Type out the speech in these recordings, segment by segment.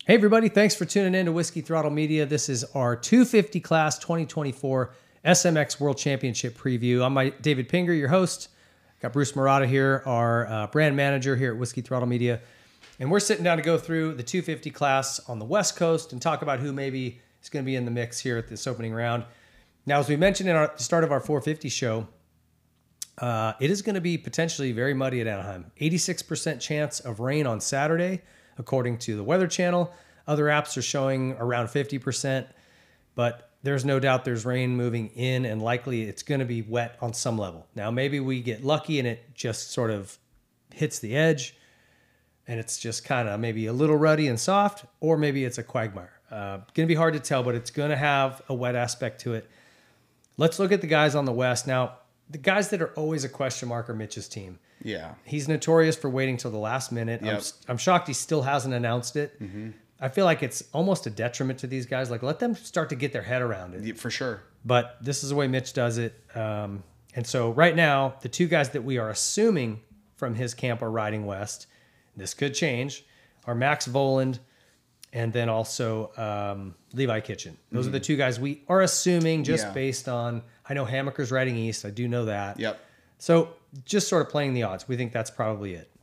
Hey, everybody. Thanks for tuning in to Whiskey Throttle Media. This is our 250 class 2024 SMX World Championship preview. I'm David Pinger, your host. Got Bruce Murata here, our brand manager here at Whiskey Throttle Media. And we're sitting down to go through the 250 class on the West Coast and talk about who maybe is going to be in the mix here at this opening round. Now, as we mentioned in the start of our 450 show, it is going to be potentially very muddy at Anaheim. 86% chance of rain on Saturday, according to the Weather Channel. Other apps are showing around 50%, but there's no doubt there's rain moving in, and likely it's going to be wet on some level. Now, maybe we get lucky and it just sort of hits the edge, and it's just kind of maybe a little ruddy and soft, or maybe it's a quagmire. Going to be hard to tell, but it's going to have a wet aspect to it. Let's look at the guys on the West. Now, the guys that are always a question mark are Mitch's team. Yeah. He's notorious for waiting till the last minute. Yep. I'm shocked he still hasn't announced it. Mm-hmm. I feel like it's almost a detriment to these guys. Like, let them start to get their head around it. For sure. But this is the way Mitch does it. And so right now, the two guys that we are assuming from his camp are riding west, this could change, are Max Voland and then also Levi Kitchen. Those are the two guys we are assuming just based on, I know Hammaker's riding east. I do know that. Yep. So just sort of playing the odds. We think that's probably it.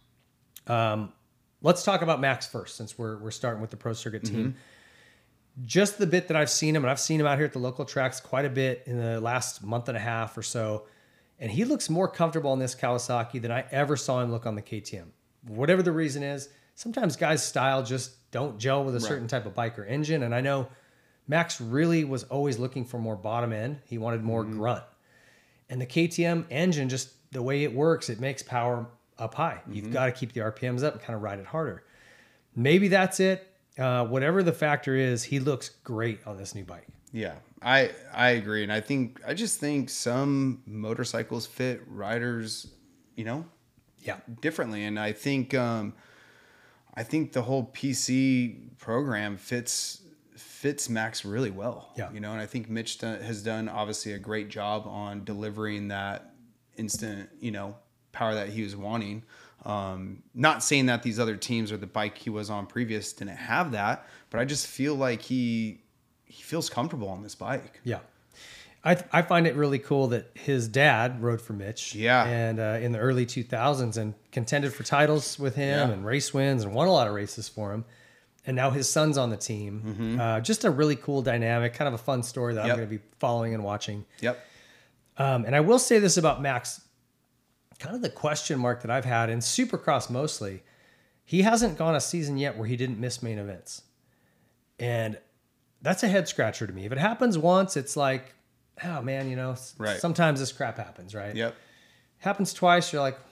Let's talk about Max first, since we're starting with the Pro Circuit team. Just the bit that I've seen him, and I've seen him out here at the local tracks quite a bit in the last month and a half or so, and he looks more comfortable on this Kawasaki than I ever saw him look on the KTM. Whatever the reason is, sometimes guys' style just don't gel with a certain type of bike or engine, and I know Max really was always looking for more bottom end. He wanted more grunt. And the KTM engine, just the way it works, it makes power up high. You've got to keep the RPMs up and kind of ride it harder. Maybe that's it. Whatever the factor is, he looks great on this new bike. Yeah, I agree. And I just think some motorcycles fit riders, differently. And I think the whole PC program fits Max really well. Yeah. And I think Mitch has done obviously a great job on delivering that instant, power that he was wanting. Not saying that these other teams or the bike he was on previous didn't have that, but I just feel like he feels comfortable on this bike. Yeah. I find it really cool that his dad rode for Mitch. Yeah. And in the early 2000s and contended for titles with him and race wins and won a lot of races for him. And now his son's on the team. Just a really cool dynamic, kind of a fun story that I'm going to be following and watching. Yep. And I will say this about Max, kind of the question mark that I've had in Supercross mostly, he hasn't gone a season yet where he didn't miss main events. And that's a head scratcher to me. If it happens once, it's like, oh man, sometimes this crap happens, right? Yep. Happens twice, you're like,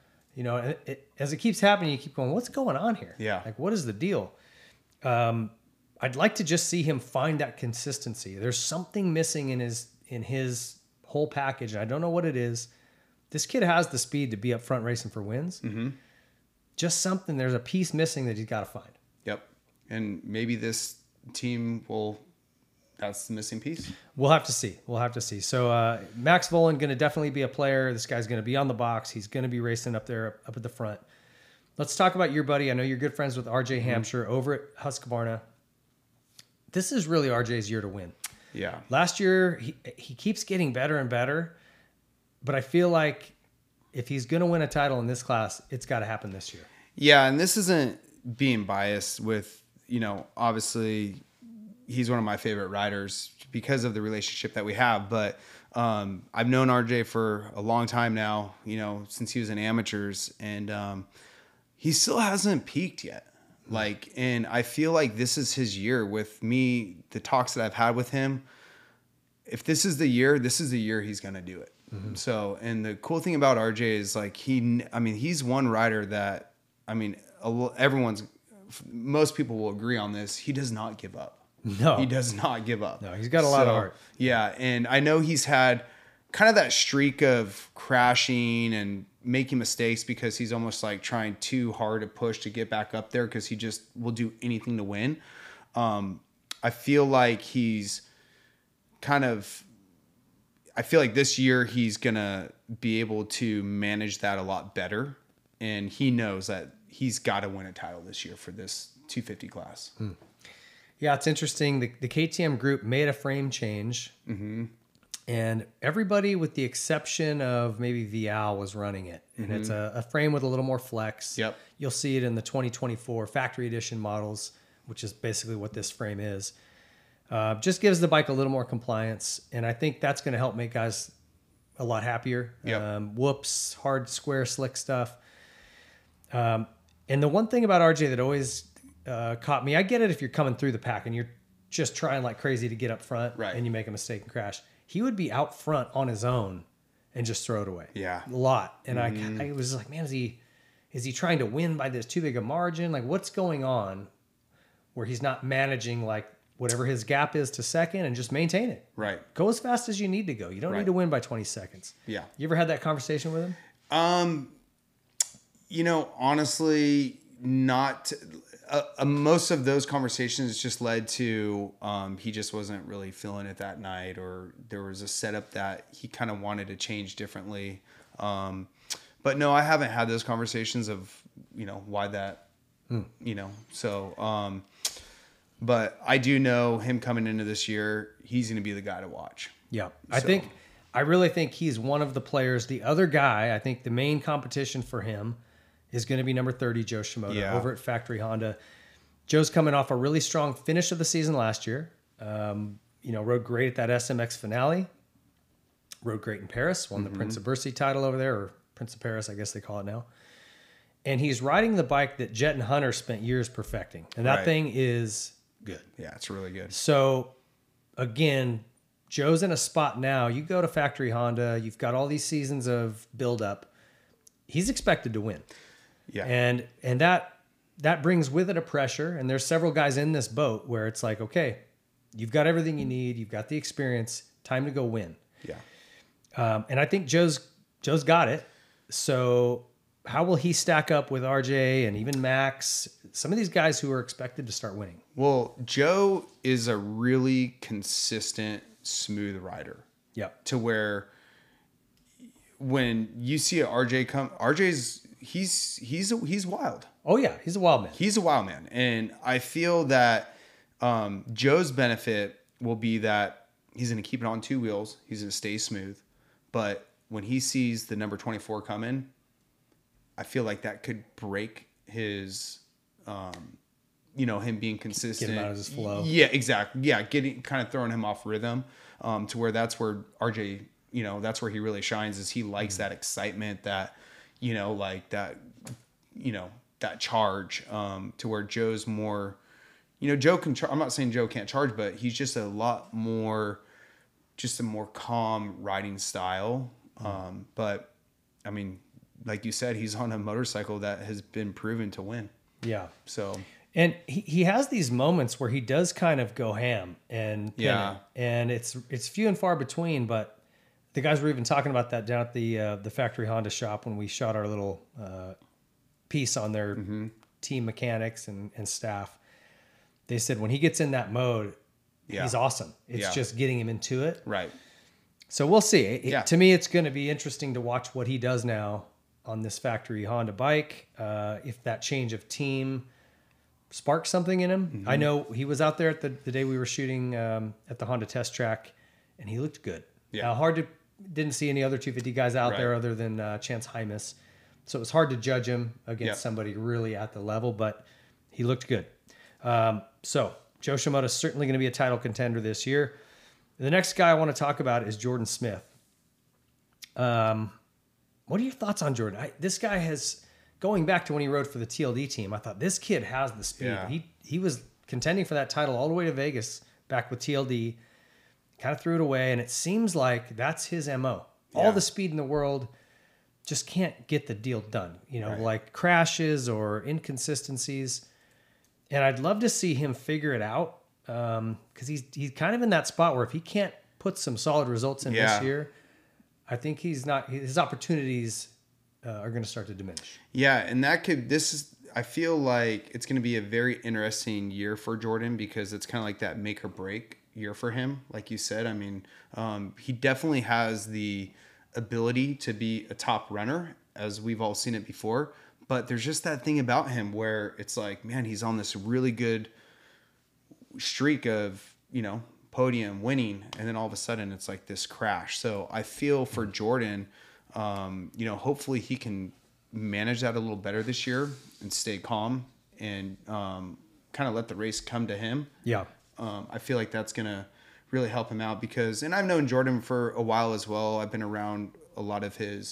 as it keeps happening, you keep going, what's going on here? Yeah. Like, what is the deal? I'd like to just see him find that consistency. There's something missing in his whole package. And I don't know what it is. This kid has the speed to be up front racing for wins. Mm-hmm. Just something. There's a piece missing that he's got to find. Yep. And maybe this team that's the missing piece. We'll have to see. So Max Voland going to definitely be a player. This guy's going to be on the box. He's going to be racing up there, up at the front. Let's talk about your buddy. I know you're good friends with RJ Hampshire over at Husqvarna. This is really RJ's year to win. Yeah. Last year, he keeps getting better and better. But I feel like if he's going to win a title in this class, it's got to happen this year. Yeah, and this isn't being biased with, obviously he's one of my favorite riders because of the relationship that we have. But I've known RJ for a long time now, since he was in amateurs, and he still hasn't peaked yet. And I feel like this is his year with me, the talks that I've had with him. If this is the year he's going to do it. Mm-hmm. So, and the cool thing about RJ is he's one rider that, most people will agree on this. He does not give up. No, he does not give up. No, he's got a lot of heart. Yeah. And I know he's had kind of that streak of crashing and making mistakes because he's almost like trying too hard to push to get back up there because he just will do anything to win. I feel like I feel like this year he's going to be able to manage that a lot better. And he knows that he's got to win a title this year for this 250 class. Yeah, it's interesting. The KTM group made a frame change, and everybody, with the exception of maybe Vial, was running it. And it's a frame with a little more flex. Yep. You'll see it in the 2024 factory edition models, which is basically what this frame is. Just gives the bike a little more compliance, and I think that's going to help make guys a lot happier. Yep. Whoops, hard, square, slick stuff. And the one thing about RJ that always caught me, I get it if you're coming through the pack and you're just trying like crazy to get up front, right, and you make a mistake and crash. He would be out front on his own and just throw it away. Yeah. A lot. And I was like, man, is he trying to win by this too big a margin? Like, what's going on where he's not managing like whatever his gap is to second and just maintain it? Right. Go as fast as you need to go. You don't need to win by 20 seconds. Yeah. You ever had that conversation with him? Honestly, not. Most of those conversations just led to he just wasn't really feeling it that night, or there was a setup that he kind of wanted to change differently. But no, I haven't had those conversations of why that. So. But I do know him coming into this year, he's going to be the guy to watch. Yeah. I really think he's one of the players. The other guy, I think the main competition for him is going to be number 30, Joe Shimoda, over at Factory Honda. Joe's coming off a really strong finish of the season last year. Rode great at that SMX finale. Rode great in Paris, won the Prince of Bercy title over there, or Prince of Paris, I guess they call it now. And he's riding the bike that Jet and Hunter spent years perfecting. And that thing is good. Yeah, it's really good. So, again, Joe's in a spot now. You go to Factory Honda, you've got all these seasons of buildup. He's expected to win. Yeah. And that brings with it a pressure. And there's several guys in this boat where it's like, okay, you've got everything you need. You've got the experience. Time to go win. Yeah. And I think Joe's got it. So how will he stack up with RJ and even Max? Some of these guys who are expected to start winning. Well, Joe is a really consistent, smooth rider. Yep. To where when you see a RJ come, he's wild. Oh yeah, he's a wild man. He's a wild man, and I feel that Joe's benefit will be that he's going to keep it on two wheels. He's going to stay smooth, but when he sees the number 24 come in, I feel like that could break his, him being consistent. Get him out of his flow. Yeah, exactly. Yeah, kind of throwing him off rhythm, to where that's where RJ, that's where he really shines. Is he likes that excitement, that, that charge, to where Joe's more, Joe can. I'm not saying Joe can't charge, but he's just a lot more, just a more calm riding style. But I mean, like you said, he's on a motorcycle that has been proven to win. Yeah. So, and he has these moments where he does kind of go ham and pin it. And it's few and far between, but the guys were even talking about that down at the Factory Honda shop when we shot our little piece on their team mechanics and staff. They said when he gets in that mode, he's awesome. It's just getting him into it. Right. So we'll see. To me, it's going to be interesting to watch what he does now on this Factory Honda bike. If that change of team sparks something in him. I know he was out there at the day we were shooting at the Honda test track, and he looked good. Yeah. Now, didn't see any other 250 guys out there other than Chance Hymas. So it was hard to judge him against somebody really at the level, but he looked good. So Joe Shimoda is certainly going to be a title contender this year. The next guy I want to talk about is Jordan Smith. What are your thoughts on Jordan? This guy has, going back to when he rode for the TLD team, I thought this kid has the speed. Yeah. He was contending for that title all the way to Vegas back with TLD, kind of threw it away, and it seems like that's his MO. All the speed in the world, just can't get the deal done. Like crashes or inconsistencies. And I'd love to see him figure it out. Because he's kind of in that spot where if he can't put some solid results in this year, I think his opportunities are going to start to diminish. Yeah, and I feel like it's going to be a very interesting year for Jordan, because it's kind of like that make or break year for him. Like you said, I mean, he definitely has the ability to be a top runner, as we've all seen it before, But there's just that thing about him where it's like, man, he's on this really good streak of, podium winning. And then all of a sudden it's like this crash. So I feel for Jordan, hopefully he can manage that a little better this year and stay calm and kind of let the race come to him. Yeah. I feel like that's going to really help him out and I've known Jordan for a while as well. I've been around a lot of his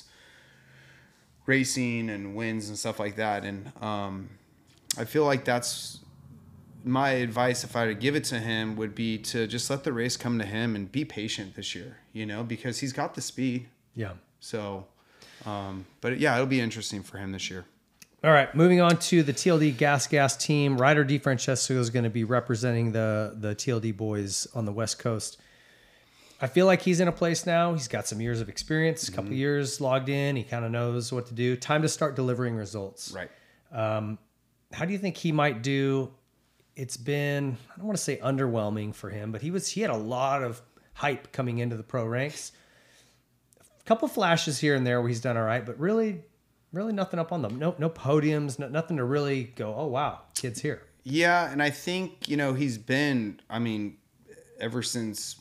racing and wins and stuff like that. And I feel like that's my advice if I were to give it to him would be to just let the race come to him and be patient this year, because he's got the speed. Yeah. So, but yeah, it'll be interesting for him this year. All right, moving on to the TLD Gas team. Ryder DiFrancesco is going to be representing the TLD boys on the West Coast. I feel like he's in a place now. He's got some years of experience, a couple of years logged in. He kind of knows what to do. Time to start delivering results. Right. How do you think he might do? It's been, I don't want to say underwhelming for him, but he had a lot of hype coming into the pro ranks. A couple flashes here and there where he's done all right, but really nothing up on them. No podiums, nothing to really go, oh, wow, kid's here. Yeah, and I think, he's been, ever since,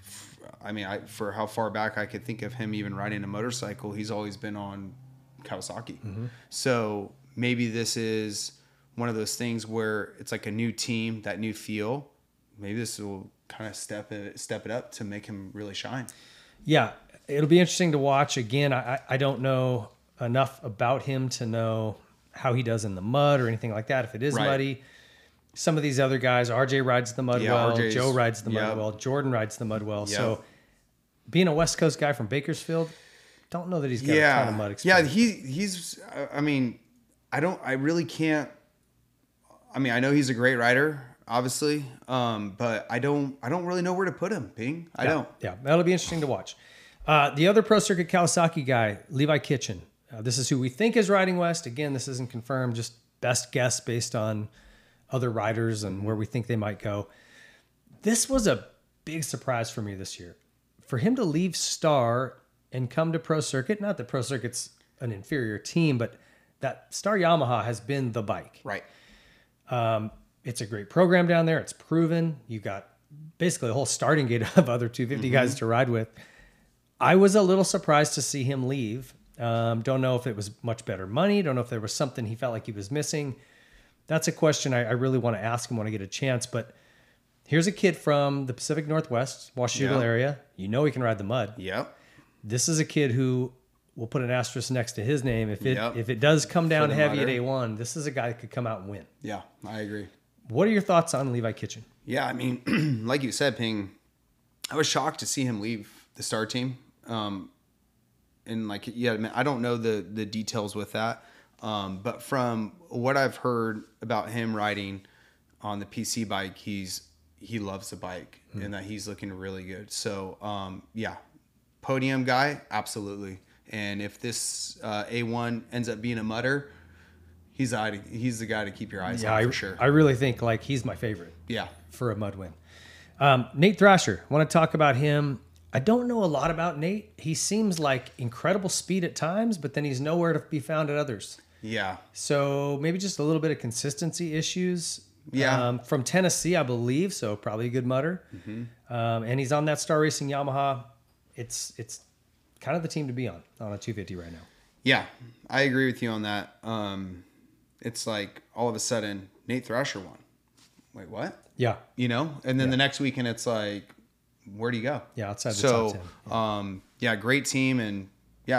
for how far back I could think of him even riding a motorcycle, he's always been on Kawasaki. Mm-hmm. So maybe this is one of those things where it's like a new team, that new feel. Maybe this will kind of step it up to make him really shine. Yeah, it'll be interesting to watch. Again, I don't know enough about him to know how he does in the mud or anything like that. If it is muddy, some of these other guys, RJ rides the mud well, Joe rides the mud well, Jordan rides the mud well. Yep. So being a West Coast guy from Bakersfield, don't know that he's got a ton of mud experience. Yeah, he's, I really can't, I know he's a great rider, obviously, but I don't really know where to put him, Ping. I don't. Yeah, that'll be interesting to watch. The other Pro Circuit Kawasaki guy, Levi Kitchen. This is who we think is riding west. Again, this isn't confirmed, just best guess based on other riders and where we think they might go. This was a big surprise for me this year. For him to leave Star and come to Pro Circuit, not that Pro Circuit's an inferior team, but that Star Yamaha has been the bike. Right. It's a great program down there. It's proven. You got basically a whole starting gate of other 250 guys to ride with. I was a little surprised to see him leave. Don't know if it was much better money. Don't know if there was something he felt like he was missing. That's a question I really want to ask him when I get a chance. But here's a kid from the Pacific Northwest, Washougal area. You know he can ride the mud. Yep. This is a kid who will put an asterisk next to his name. If it does come down heavy at A1, this is a guy that could come out and win. Yeah, I agree. What are your thoughts on Levi Kitchen? Yeah, like you said, Ping, I was shocked to see him leave the Star team. And I don't know the details with that. But from what I've heard about him riding on the PC bike, he loves the bike and that he's looking really good. So, podium guy, absolutely. And if this A1 ends up being a mudder, he's the guy to keep your eyes on for sure. I really think he's my favorite. Yeah, for a mud win. Nate Thrasher, want to talk about him. I don't know a lot about Nate. He seems like incredible speed at times, but then he's nowhere to be found at others. Yeah. So maybe just a little bit of consistency issues. Yeah. From Tennessee, I believe. So probably a good mudder. Mm-hmm. And he's on that Star Racing Yamaha. It's kind of the team to be on a 250 right now. Yeah, I agree with you on that. It's like all of a sudden Nate Thrasher won. Wait, what? Yeah. And then the next weekend it's like, where do you go? Yeah, outside the top 10. Great team. And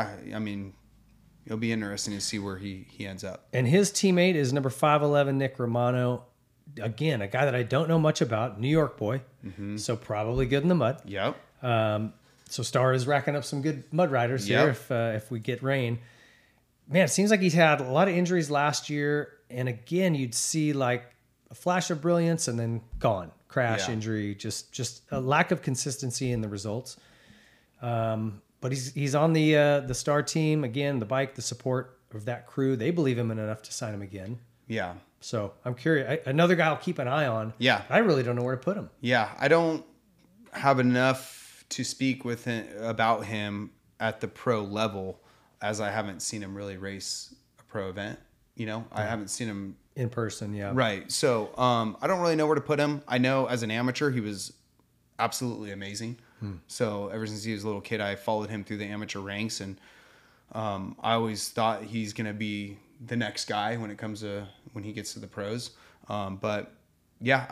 it'll be interesting to see where he ends up. And his teammate is number 511, Nick Romano. Again, a guy that I don't know much about, New York boy. Mm-hmm. So probably good in the mud. Yep. So Star is racking up some good mud riders here if we get rain. Man, it seems like he's had a lot of injuries last year. And again, you'd see like a flash of brilliance and then gone. Crash, injury, just a lack of consistency in the results. But he's on the Star team. Again, the bike, the support of that crew. They believe him enough to sign him again. Yeah. So I'm curious. Another guy I'll keep an eye on. Yeah. I really don't know where to put him. Yeah. I don't have enough to speak with him about him at the pro level, as I haven't seen him really race a pro event. I haven't seen him in person. Yeah. right. So I don't really know where to put him. I know as an amateur, he was absolutely amazing. So ever since he was a little kid, I followed him through the amateur ranks, and I always thought he's going to be the next guy when he gets to the pros. But yeah,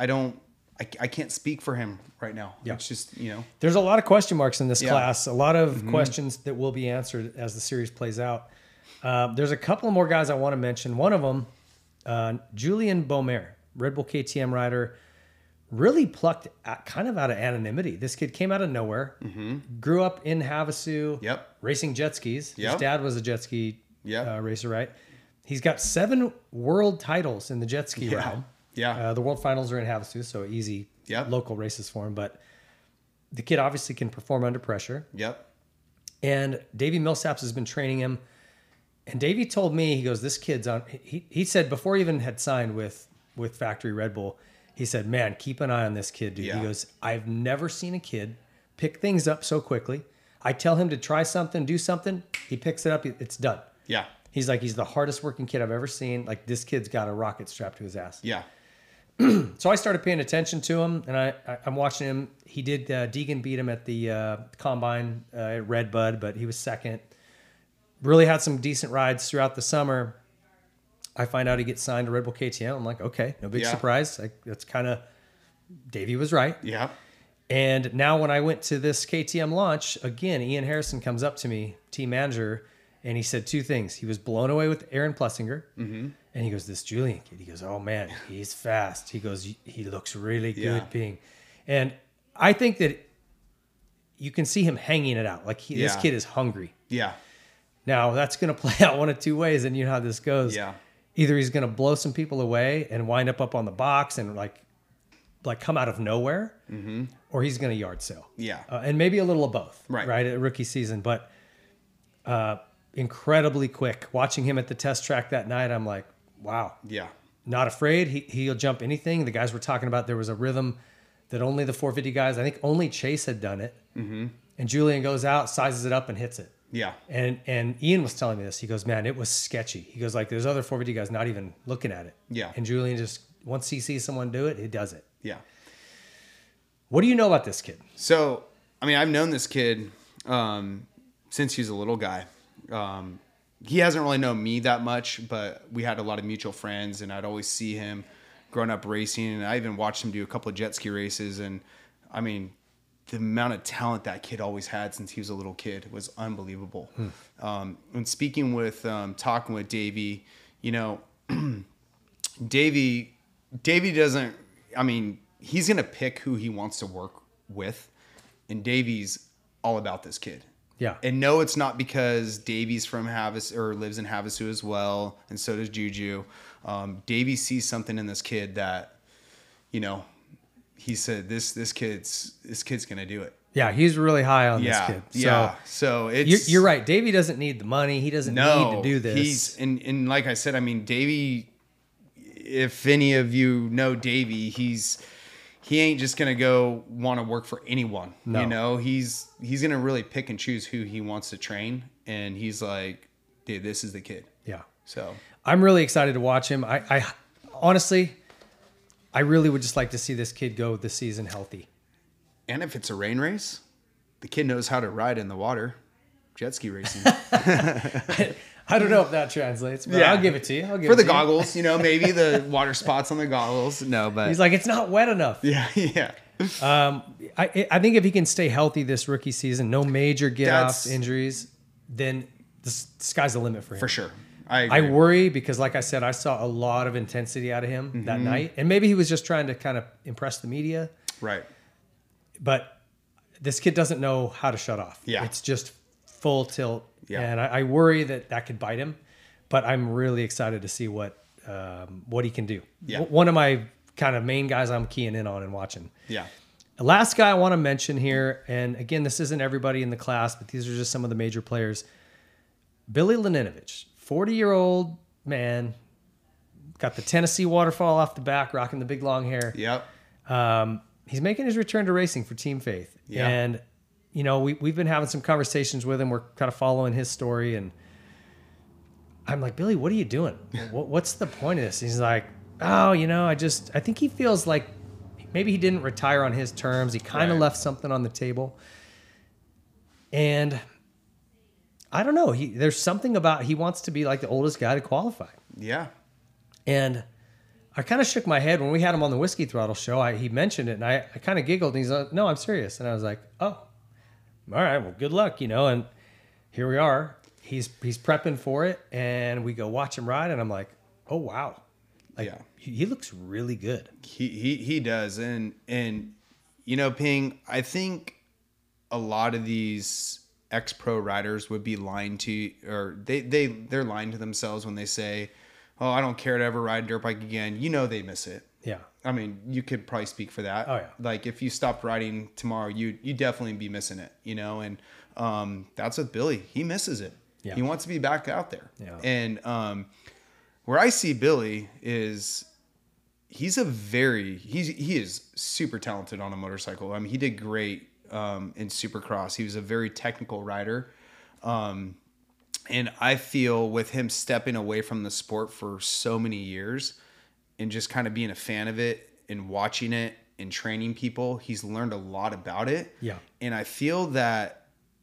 I can't speak for him right now. Yeah. It's just, There's a lot of question marks in this Yeah. class, a lot of questions that will be answered as the series plays out. There's a couple more guys I want to mention. One of them, Julian Beaumer, Red Bull KTM rider, really plucked kind of out of anonymity. This kid came out of nowhere, grew up in Havasu, Yep. racing jet skis. His Yep. dad was a jet ski Yep. racer, right? He's got 7 world titles in the jet ski Yeah. realm. Yeah. The world finals are in Havasu, so easy Yep. local races for him. But the kid obviously can perform under pressure. Yep. And Davey Millsaps has been training him. And Davey told me, he goes, this kid's on. He said before he even had signed with Factory Red Bull, he said, man, keep an eye on this kid, dude. Yeah. He goes, I've never seen a kid pick things up so quickly. I tell him to try something, do something. He picks it up. It's done. Yeah. He's like, he's the hardest working kid I've ever seen. Like, this kid's got a rocket strapped to his ass. Yeah. So I started paying attention to him, and I'm watching him. He did, Deegan beat him at the combine at Red Bud, but he was second. Really had some decent rides throughout the summer. I find out he gets signed to Red Bull KTM. I'm like, okay, no big Yeah. surprise. That's kind of, Davey was right. Yeah. And now when I went to this KTM launch, again, Ian Harrison comes up to me, team manager, and he said 2 things. He was blown away with Aaron Plessinger. And he goes, this Julian kid, he goes, oh man, he's fast. He goes, he looks really good Yeah. being. And I think that you can see him hanging it out. Like this Yeah. kid is hungry. Yeah. Now that's going to play out one of 2 ways. And you know how this goes. Yeah. Either he's going to blow some people away and wind up on the box and like come out of nowhere, or he's going to yard sale. Yeah. And maybe a little of both. Right. Right. At rookie season, but incredibly quick. Watching him at the test track that night, I'm like, wow. Yeah. Not afraid. He'll jump anything. The guys were talking about there was a rhythm that only the 450 guys, I think only Chase had done it. And Julian goes out, sizes it up, and hits it. Yeah. And Ian was telling me this. He goes, man, it was sketchy. He goes, like, there's other 450 guys not even looking at it. Yeah. And Julian just, once he sees someone do it, he does it. Yeah. What do you know about this kid? So, I mean, I've known this kid since he was a little guy. He hasn't really known me that much, but we had a lot of mutual friends, and I'd always see him growing up racing. And I even watched him do a couple of jet ski races. And I mean, the amount of talent that kid always had since he was a little kid was unbelievable. And speaking with, talking with Davey, Davey doesn't, I mean, he's going to pick who he wants to work with. And Davey's all about this kid. Yeah. And no, it's not because Davey's from Havasu or lives in Havasu as well. And so does Juju. Davey sees something in this kid that, he said, this kid's going to do it. Yeah, he's really high on this kid. So Yeah. So it's, you're right. Davey doesn't need the money. He doesn't need to do this. He's, and like I said, I mean, Davey, if any of you know Davey, he ain't just going to go want to work for anyone. No. He's going to really pick and choose who he wants to train. And he's like, dude, this is the kid. Yeah. So I'm really excited to watch him. I honestly, I really would just like to see this kid go this season healthy. and if it's a rain race, the kid knows how to ride in the water. Jet ski racing. I don't know if that translates, but Yeah. I'll give it to you. I'll give For it the to you. goggles, maybe the water spots on the goggles. No, but He's like, it's not wet enough. yeah. I think if he can stay healthy this rookie season, no major get-offs, That's- injuries, then the sky's the limit for him. For sure. I I agree. worry because, like I said, I saw a lot of intensity out of him that night. And maybe he was just trying to kind of impress the media. Right. But this kid doesn't know how to shut off. Yeah. It's just full tilt. Yeah. And I worry that could bite him. But I'm really excited to see what he can do. Yeah. One of my kind of main guys I'm keying in on and watching. Yeah. The last guy I want to mention here, and again, this isn't everybody in the class, but these are just some of the major players. Billy Laninovich, 40-year-old man, got the Tennessee waterfall off the back, rocking the big long hair. Yep. He's making his return to racing for Team Faith. Yeah. And, we've been having some conversations with him. We're kind of following his story. And I'm like, Billy, what are you doing? What's the point of this? He's like, oh, I think he feels like maybe he didn't retire on his terms. He kind of left something on the table. And I don't know. There's something about he wants to be like the oldest guy to qualify. Yeah. And I kind of shook my head when we had him on the Whiskey Throttle show. He mentioned it, and I kind of giggled. And he's like, no, I'm serious. And I was like, oh, all right, well, good luck, And here we are. He's prepping for it, and we go watch him ride, and I'm like, oh, wow. Like, he looks really good. He does. And Ping, I think a lot of these ex-pro riders would be lying to, or they're lying to themselves when they say, oh, I don't care to ever ride a dirt bike again. They miss it. Yeah. I mean, you could probably speak for that. Oh, yeah. Like, if you stopped riding tomorrow, you definitely be missing it, and that's with Billy. He misses it. Yeah. He wants to be back out there. Yeah. And where I see Billy is he is super talented on a motorcycle. I mean, he did great in Supercross. He was a very technical rider. And I feel with him stepping away from the sport for so many years and just kind of being a fan of it and watching it and training people, he's learned a lot about it. Yeah. And I feel that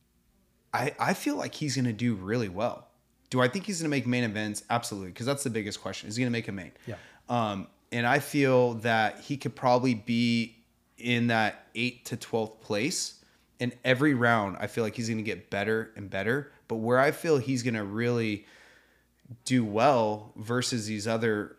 I feel like he's going to do really well. Do I think he's going to make main events? Absolutely. Because that's the biggest question. Is he going to make a main? Yeah. And I feel that he could probably be in that 8th to 12th place. And every round, I feel like he's going to get better and better. But where I feel he's going to really do well versus these other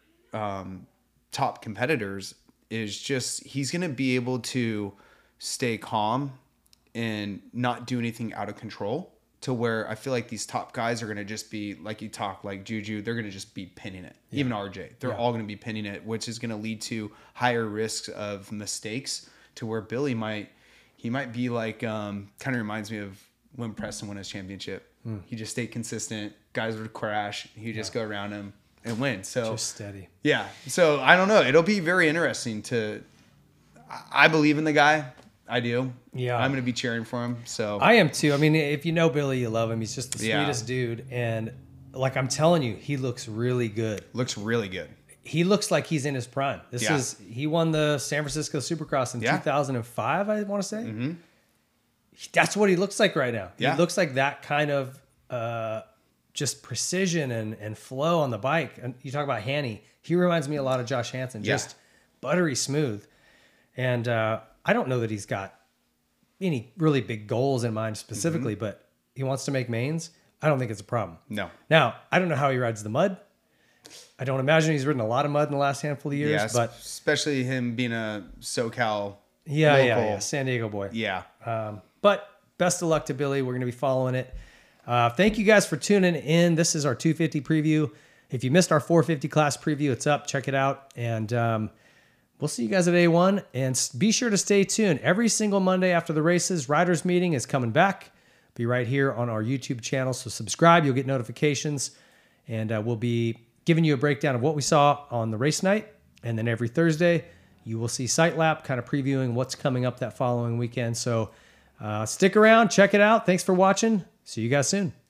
top competitors is just he's going to be able to stay calm and not do anything out of control, to where I feel like these top guys are going to just be, like you talk, like Juju, they're going to just be pinning it. Yeah. Even RJ, they're all going to be pinning it, which is going to lead to higher risks of mistakes, to where Billy might be like, kind of reminds me of when Preston won his championship. He just stayed consistent. Guys would crash. He'd just go around him and win. So just steady. Yeah. So I don't know. It'll be very interesting I believe in the guy. I do. Yeah. I'm going to be cheering for him. So I am too. I mean, if you know Billy, you love him. He's just the sweetest dude. And like I'm telling you, he looks really good. Looks really good. He looks like he's in his prime. He won the San Francisco Supercross in 2005, I want to say. Mm-hmm. That's what he looks like right now. Yeah. He looks like that kind of just precision and flow on the bike. And you talk about Hanny. He reminds me a lot of Josh Hansen, just buttery smooth. And I don't know that he's got any really big goals in mind specifically, but he wants to make mains. I don't think it's a problem. No. Now, I don't know how he rides the mud. I don't imagine he's ridden a lot of mud in the last handful of years, but especially him being a SoCal local. San Diego boy. Yeah. But best of luck to Billy. We're going to be following it. Thank you guys for tuning in. This is our 250 preview. If you missed our 450 class preview, it's up. Check it out. And we'll see you guys at A1. And be sure to stay tuned. Every single Monday after the races, Riders Meeting is coming back. Be right here on our YouTube channel. So subscribe. You'll get notifications. And we'll be giving you a breakdown of what we saw on the race night. And then every Thursday, you will see Sight Lap kind of previewing what's coming up that following weekend. So stick around. Check it out. Thanks for watching. See you guys soon.